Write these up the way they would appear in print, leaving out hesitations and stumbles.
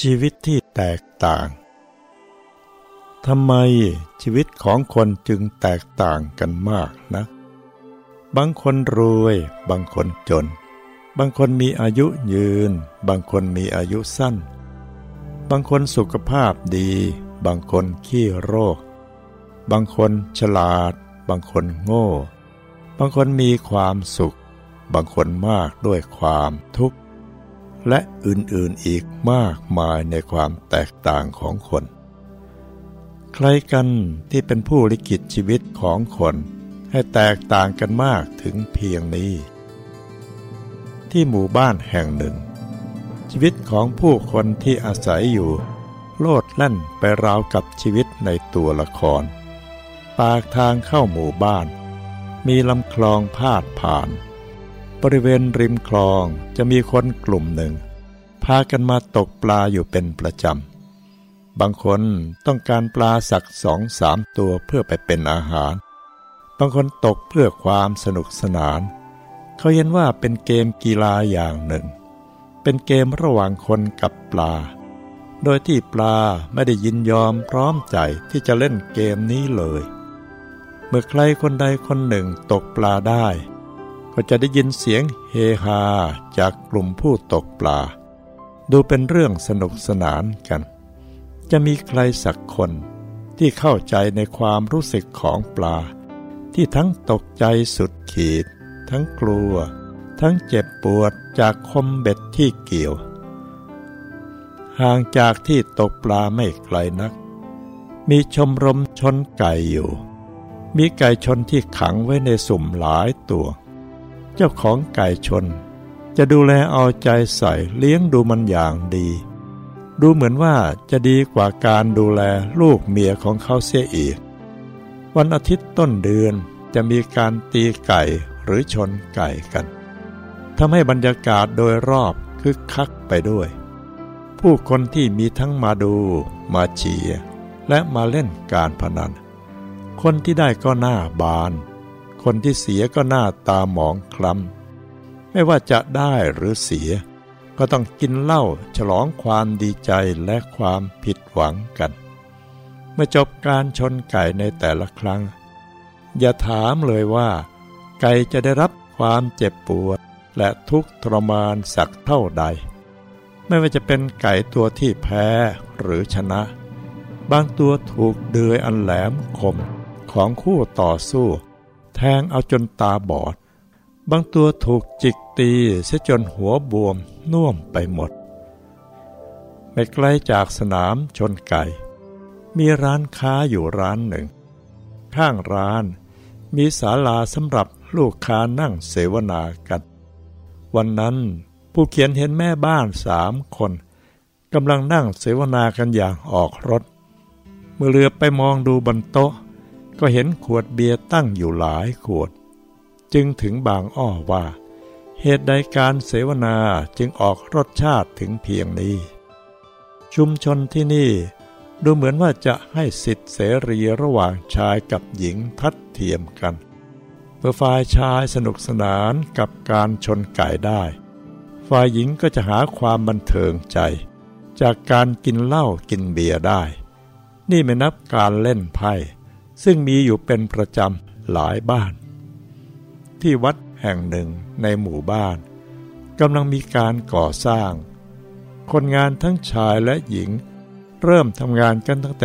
ชีวิตที่แตกต่างทำไมชีวิตของคนจึงแตกต่างกันมากนะบางคนรวยบางคนจนบางคนมีอายุยืนบางคนมีอายุสั้นบางคนสุขภาพดีบางคนขี้โรคบางคนฉลาดบางคนโง่บางคนมีความสุขบางคนมากด้วยความทุกข์และอื่นๆอีกมากมายในความแตกต่างของคนใครกันที่เป็นผู้ลิขิตชีวิตของคนให้แตกต่างกันมากถึงเพียงนี้ที่หมู่บ้านแห่งหนึ่งชีวิตของผู้คนที่อาศัยอยู่โลดแล่นไปราวกับชีวิตในตัวละครปากทางเข้าหมู่บ้านมีลำคลองพาดผ่านบริเวณริมคลองจะมีคนกลุ่มหนึ่งพากันมาตกปลาอยู่เป็นประจำบางคนต้องการปลาสัก2-3 ตัวเพื่อไปเป็นอาหารบางคนตกเพื่อความสนุกสนานเขาเห็นว่าเป็นเกมกีฬาอย่างหนึ่งเป็นเกมระหว่างคนกับปลาโดยที่ปลาไม่ได้ยินยอมพร้อมใจที่จะเล่นเกมนี้เลยเมื่อใครคนใดคนหนึ่งตกปลาได้ก็จะได้ยินเสียงเฮฮาจากกลุ่มผู้ตกปลาดูเป็นเรื่องสนุกสนานกันจะมีใครสักคนที่เข้าใจในความรู้สึกของปลาที่ทั้งตกใจสุดขีดทั้งกลัวทั้งเจ็บปวดจากคมเบ็ดที่เกี่ยวห่างจากที่ตกปลาไม่ไกลนักมีชมรมชนไก่อยู่มีไก่ชนที่ขังไว้ในสุ่มหลายตัวเจ้าของไก่ชนจะดูแลเอาใจใส่เลี้ยงดูมันอย่างดีดูเหมือนว่าจะดีกว่าการดูแลลูกเมียของเขาเสียอีกวันอาทิตย์ต้นเดือนจะมีการตีไก่หรือชนไก่กันทำให้บรรยากาศโดยรอบคึกคักไปด้วยผู้คนที่มีทั้งมาดูมาเชียร์และมาเล่นการพนันคนที่ได้ก็หน้าบานคนที่เสียก็หน้าตาหมองคล้ำไม่ว่าจะได้หรือเสียก็ต้องกินเหล้าฉลองความดีใจและความผิดหวังกันเมื่อจบการชนไก่ในแต่ละครั้งอย่าถามเลยว่าไก่จะได้รับความเจ็บปวดและทุกข์ทรมานสักเท่าใดไม่ว่าจะเป็นไก่ตัวที่แพ้หรือชนะบางตัวถูกเดือยอันแหลมคมของคู่ต่อสู้แทงเอาจนตาบอดบางตัวถูกจิกตีเสียจนหัวบวมน่วมไปหมดไม่ไกลจากสนามชนไก่มีร้านค้าอยู่ร้านหนึ่งข้างร้านมีศาลาสำหรับลูกค้านั่งเสวนากันวันนั้นผู้เขียนเห็นแม่บ้าน3 คนกำลังนั่งเสวนากันอย่างออกรถเมื่อเหลือบไปมองดูบนโต๊ะก็เห็นขวดเบียร์ตั้งอยู่หลายขวดจึงถึงบางอ้อว่าเหตุใดการเสวนาจึงออกรสชาติถึงเพียงนี้ชุมชนที่นี่ดูเหมือนว่าจะให้สิทธิเสรีระหว่างชายกับหญิงทัดเทียมกันเมื่อฝ่ายชายสนุกสนานกับการชนไก่ได้ฝ่ายหญิงก็จะหาความบันเทิงใจจากการกินเหล้ากินเบียร์ได้นี่ไม่นับการเล่นไพ่ซึ่งมีอยู่เป็นประจำหลายบ้านที่วัดแห่งหนึ่งในหมู่บ้านกำลังมีการก่อสร้างคนงานทั้งชายและหญิงเริ่มทำงานกันตั้งแต่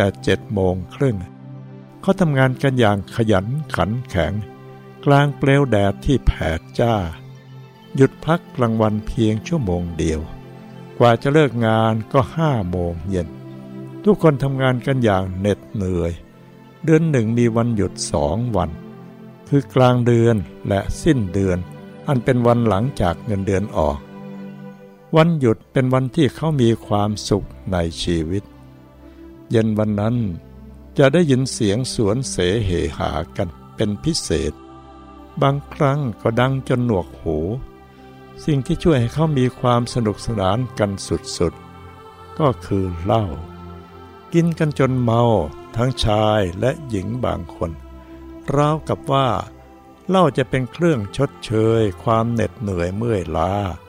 7:30เขาทำงานกันอย่างขยันขันแข็งกลางเปลวแดดที่แผดจ้าหยุดพักกลางวันเพียงชั่วโมงเดียวกว่าจะเลิกงานก็5:00 นทุกคนทำงานกันอย่างเหน็ดเหนื่อยเดือนหนึ่งมีวันหยุด2 วันคือกลางเดือนและสิ้นเดือนอันเป็นวันหลังจากเงินเดือนออกวันหยุดเป็นวันที่เขามีความสุขในชีวิตเย็นวันนั้นจะได้ยินเสียงสวนเสเหหากันเป็นพิเศษบางครั้งก็ดังจนหนวกหูสิ่งที่ช่วยให้เขามีความสนุกสนานกันสุดๆก็คือเหล้ากินกันจนเมาทั้งชายและหญิงบางคนราวกับว่าเหล้าจะเป็นเครื่องชดเชยความเหน็ดเหนื่อยเมื่อยล้า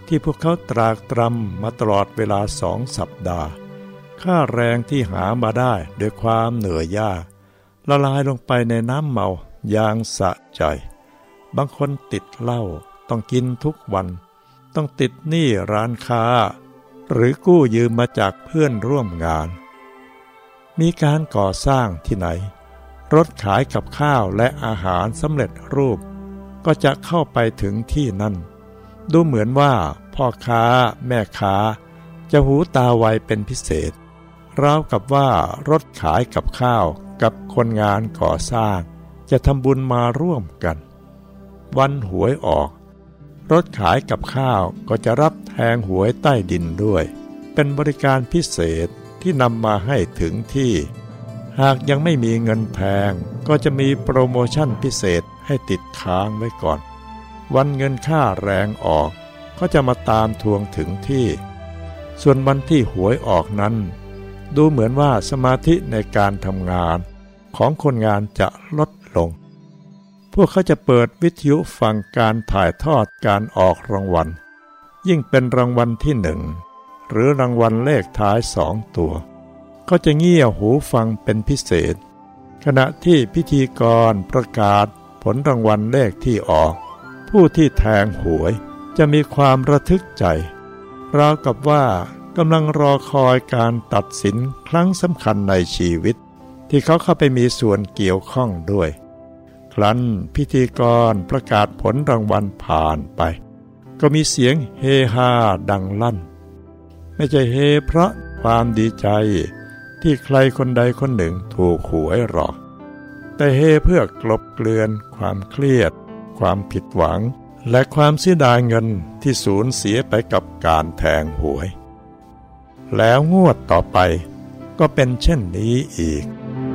ที่พวกเขาตรากตรำมาตลอดเวลา2 สัปดาห์ค่าแรงที่หามาได้ด้วยความเหนื่อยยากละลายลงไปในน้ำเมาอย่างสะใจบางคนติดเหล้าต้องกินทุกวันต้องติดหนี้ร้านค้าหรือกู้ยืมมาจากเพื่อนร่วมงานมีการก่อสร้างที่ไหนรถขายกับข้าวและอาหารสำเร็จรูปก็จะเข้าไปถึงที่นั่นดูเหมือนว่าพ่อค้าแม่ค้าจะหูตาไวเป็นพิเศษราวกับว่ารถขายกับข้าวกับคนงานก่อสร้างจะทำบุญมาร่วมกันวันหวยออกรถขายกับข้าวก็จะรับแทงหวยใต้ดินด้วยเป็นบริการพิเศษที่นำมาให้ถึงที่หากยังไม่มีเงินแพงก็จะมีโปรโมชั่นพิเศษให้ติดค้างไว้ก่อนวันเงินค่าแรงออกก็จะมาตามทวงถึงที่ส่วนวันที่หวยออกนั้นดูเหมือนว่าสมาธิในการทำงานของคนงานจะลดลงพวกเขาจะเปิดวิทยุฟังการถ่ายทอดการออกรางวัลยิ่งเป็นรางวัลที่1หรือรางวัลเลขท้าย2 ตัวก็จะเงี่ยหูฟังเป็นพิเศษขณะที่พิธีกรประกาศผลรางวัลเลขที่ออกผู้ที่แทงหวยจะมีความระทึกใจราวกับว่ากำลังรอคอยการตัดสินครั้งสำคัญในชีวิตที่เขาเข้าไปมีส่วนเกี่ยวข้องด้วยครั้นพิธีกรประกาศผลรางวัลผ่านไปก็มีเสียงเฮฮาดังลั่นไม่ใช่เฮเพราะความดีใจที่ใครคนใดคนหนึ่งถูกหวยหรอกแต่เฮเพื่อกลบเกลื่อนความเครียดความผิดหวังและความเสียดายเงินที่สูญเสียไปกับการแทงหวยแล้วงวดต่อไปก็เป็นเช่นนี้อีก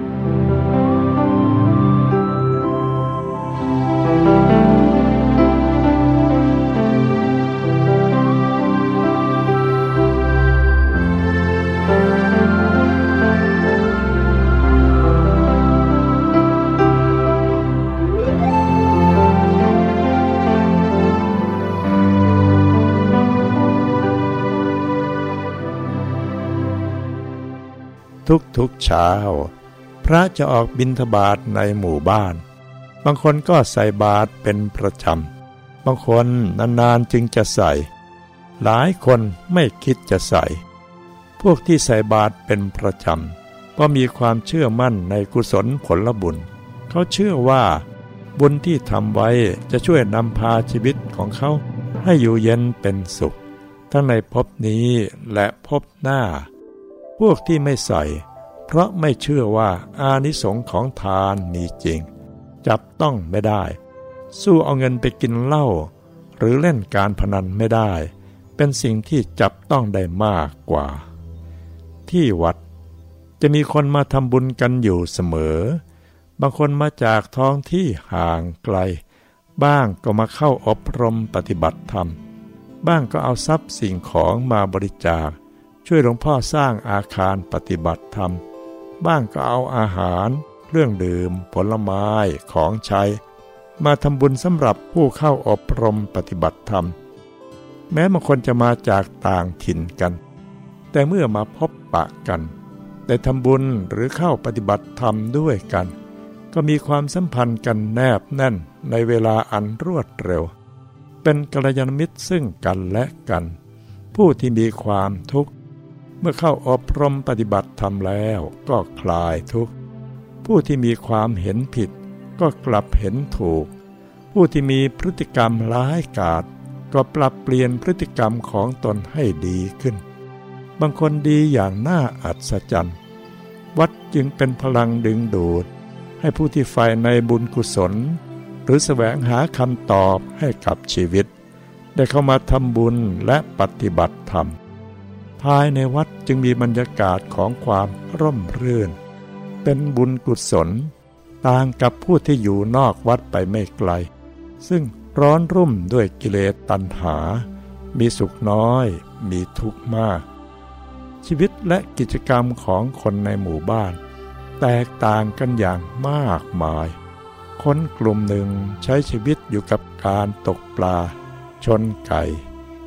ทุกเช้าพระจะออกบิณฑบาตในหมู่บ้านบางคนก็ใส่บาตรเป็นประจำบางคนนานๆจึงจะใส่หลายคนไม่คิดจะใส่พวกที่ใส่บาตรเป็นประจำเพราะมีความเชื่อมั่นในกุศลผลบุญเขาเชื่อว่าบุญที่ทำไว้จะช่วยนำพาชีวิตของเขาให้อยู่เย็นเป็นสุขทั้งในภพนี้และภพหน้าพวกที่ไม่ใส่เพราะไม่เชื่อว่าอานิสงส์ของทานมีจริงจับต้องไม่ได้สู้เอาเงินไปกินเหล้าหรือเล่นการพนันไม่ได้เป็นสิ่งที่จับต้องได้มากกว่าที่วัดจะมีคนมาทำบุญกันอยู่เสมอบางคนมาจากท้องที่ห่างไกลบ้างก็มาเข้าอบรมปฏิบัติธรรมบ้างก็เอาทรัพย์สิ่งของมาบริจาคช่วยหลวงพ่อสร้างอาคารปฏิบัติธรรมบ้างก็เอาอาหารเครื่องดื่มผลไม้ของใช้มาทำบุญสำหรับผู้เข้าอบรมปฏิบัติธรรมแม้บางคนจะมาจากต่างถิ่นกันแต่เมื่อมาพบปะกันได้ทำบุญหรือเข้าปฏิบัติธรรมด้วยกันก็มีความสัมพันธ์กันแนบแน่นในเวลาอันรวดเร็วเป็นกัลยาณมิตรซึ่งกันและกันผู้ที่มีความทุกข์เมื่อเข้าอบรมปฏิบัติธรรมแล้วก็คลายทุกข์ผู้ที่มีความเห็นผิดก็กลับเห็นถูกผู้ที่มีพฤติกรรมร้ายกาจก็ปรับเปลี่ยนพฤติกรรมของตนให้ดีขึ้นบางคนดีอย่างน่าอัศจรรย์วัดจึงเป็นพลังดึงดูดให้ผู้ที่ใฝ่ในบุญกุศลหรือแสวงหาคำตอบให้กับชีวิตได้เข้ามาทำบุญและปฏิบัติธรรมภายในวัดจึงมีบรรยากาศของความร่มรื่นเป็นบุญกุศลต่างกับผู้ที่อยู่นอกวัดไปไม่ไกลซึ่งร้อนรุ่มด้วยกิเลสตัณหามีสุขน้อยมีทุกข์มากชีวิตและกิจกรรมของคนในหมู่บ้านแตกต่างกันอย่างมากมายคนกลุ่มหนึ่งใช้ชีวิตอยู่กับการตกปลาชนไก่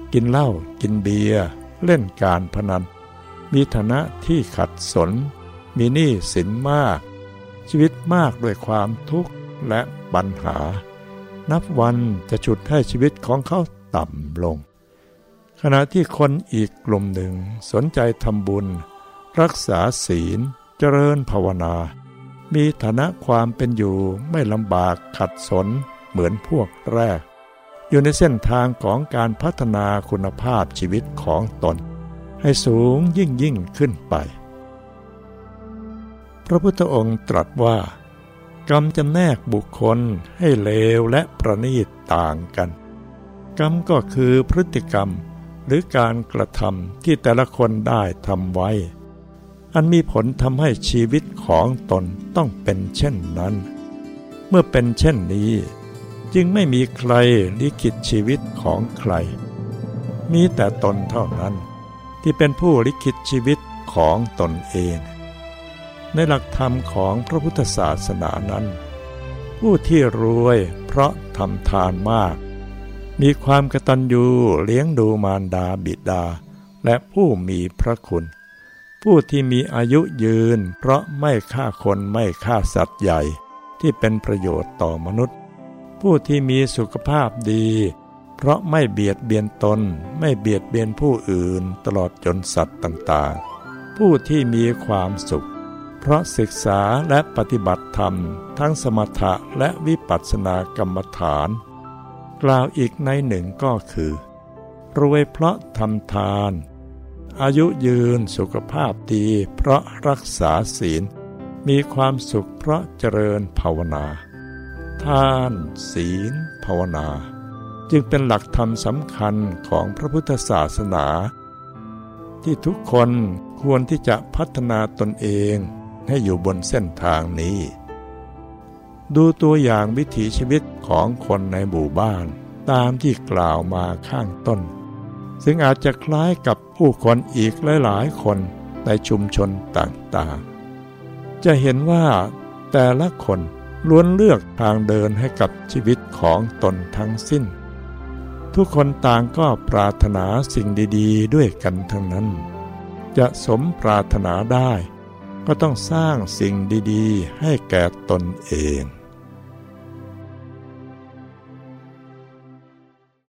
กินเหล้ากินเบียร์เล่นการพนันมีฐานะที่ขัดสนมีหนี้สินมากชีวิตมากด้วยความทุกข์และปัญหานับวันจะฉุดให้ชีวิตของเขาต่ำลงขณะที่คนอีกกลุ่มหนึ่งสนใจทำบุญรักษาศีลเจริญภาวนามีฐานะความเป็นอยู่ไม่ลำบากขัดสนเหมือนพวกแรกอยู่ในเส้นทางของการพัฒนาคุณภาพชีวิตของตนให้สูงยิ่งขึ้นไปพระพุทธองค์ตรัสว่ากรรมจำแนกบุคคลให้เลวและประณีตต่างกันกรรมก็คือพฤติกรรมหรือการกระทำที่แต่ละคนได้ทำไว้อันมีผลทำให้ชีวิตของตนต้องเป็นเช่นนั้นเมื่อเป็นเช่นนี้จึงไม่มีใครลิขิตชีวิตของใครมีแต่ตนเท่านั้นที่เป็นผู้ลิขิตชีวิตของตนเองในหลักธรรมของพระพุทธศาสนานั้นผู้ที่รวยเพราะทำทานมากมีความกตัญญูเลี้ยงดูมารดาบิดาและผู้มีพระคุณผู้ที่มีอายุยืนเพราะไม่ฆ่าคนไม่ฆ่าสัตว์ใหญ่ที่เป็นประโยชน์ต่อมนุษย์ผู้ที่มีสุขภาพดีเพราะไม่เบียดเบียนตนไม่เบียดเบียนผู้อื่นตลอดจนสัตว์ต่างๆผู้ที่มีความสุขเพราะศึกษาและปฏิบัติธรรมทั้งสมถะและวิปัสสนากรรมฐานกล่าวอีกในหนึ่งก็คือรวยเพราะทำทานอายุยืนสุขภาพดีเพราะรักษาศีลมีความสุขเพราะเจริญภาวนาทานศีลภาวนาจึงเป็นหลักธรรมสำคัญของพระพุทธศาสนาที่ทุกคนควรที่จะพัฒนาตนเองให้อยู่บนเส้นทางนี้ดูตัวอย่างวิถีชีวิตของคนในหมู่บ้านตามที่กล่าวมาข้างต้นซึ่งอาจจะคล้ายกับผู้คนอีกหลายๆคนในชุมชนต่างๆจะเห็นว่าแต่ละคนล้วนเลือกทางเดินให้กับชีวิตของตนทั้งสิ้นทุกคนต่างก็ปรารถนาสิ่งดีๆด้วยกันทั้งนั้นจะสมปรารถนาได้ก็ต้องสร้างสิ่งดีๆให้แก่ตนเอง